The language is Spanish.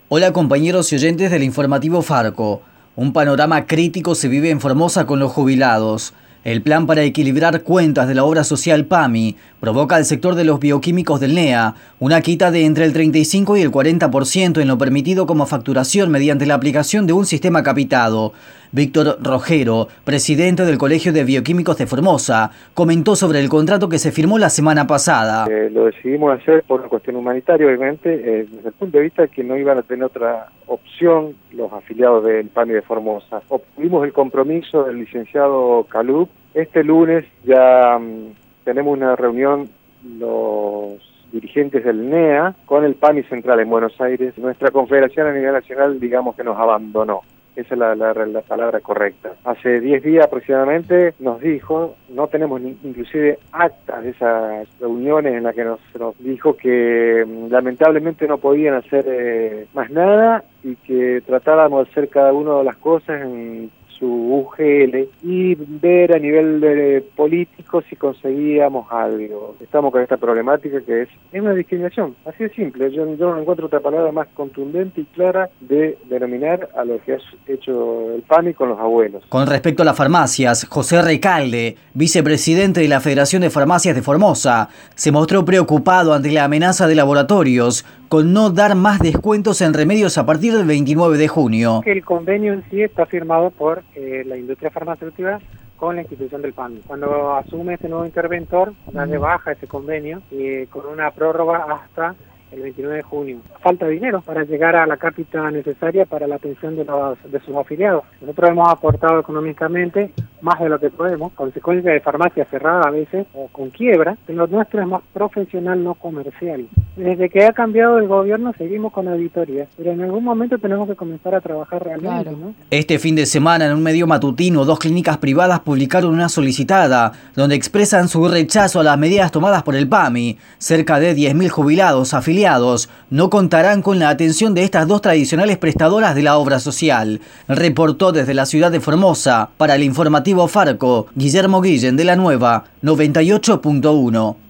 Hola compañeros y oyentes del informativo Farco. Un panorama crítico se vive en Formosa con los jubilados. El plan para equilibrar cuentas de la obra social PAMI provoca al sector de los bioquímicos del NEA una quita de entre el 35 y el 40% en lo permitido como facturación mediante la aplicación de un sistema capitado. Víctor Rogero, presidente del Colegio de Bioquímicos de Formosa, comentó sobre el contrato que se firmó la semana pasada. Lo decidimos hacer por una cuestión humanitaria, obviamente, desde el punto de vista que no iban a tener otra opción los afiliados del PAMI de Formosa. Obtuvimos el compromiso del licenciado Calub. Este lunes ya tenemos una reunión los dirigentes del NEA con el PAMI central en Buenos Aires. Nuestra confederación a nivel nacional, digamos que nos abandonó. Esa es la palabra correcta. Hace 10 días aproximadamente nos dijo, no tenemos inclusive actas de esas reuniones en las que nos dijo que lamentablemente no podían hacer más nada y que tratáramos de hacer cada una de las cosas en su UGL y ver a nivel político si conseguíamos algo. Estamos con esta problemática que es una discriminación, así de simple. Yo no encuentro otra palabra más contundente y clara de denominar a lo que ha hecho el PAMI con los abuelos. Con respecto a las farmacias, José Recalde, vicepresidente de la Federación de Farmacias de Formosa, se mostró preocupado ante la amenaza de laboratorios con no dar más descuentos en remedios a partir del 29 de junio. El convenio en sí está firmado por la industria farmacéutica con la institución del PAMI. Cuando asume este nuevo interventor, da de baja ese convenio con una prórroga hasta el 29 de junio. Falta dinero para llegar a la cápita necesaria para la atención de sus afiliados. Nosotros hemos aportado económicamente más de lo que podemos, consecuencia de farmacia cerrada a veces o con quiebra. Lo nuestro es más profesional, no comercial. Desde que ha cambiado el gobierno seguimos con auditoría, pero en algún momento tenemos que comenzar a trabajar realmente, claro, ¿no? Este fin de semana en un medio matutino, 2 clínicas privadas publicaron una solicitada donde expresan su rechazo a las medidas tomadas por el PAMI. Cerca de 10.000 jubilados afiliados no contarán con la atención de estas 2 tradicionales prestadoras de la obra social. Reportó desde la ciudad de Formosa para el informativo Farco, Guillermo Guillén de la Nueva 98.1.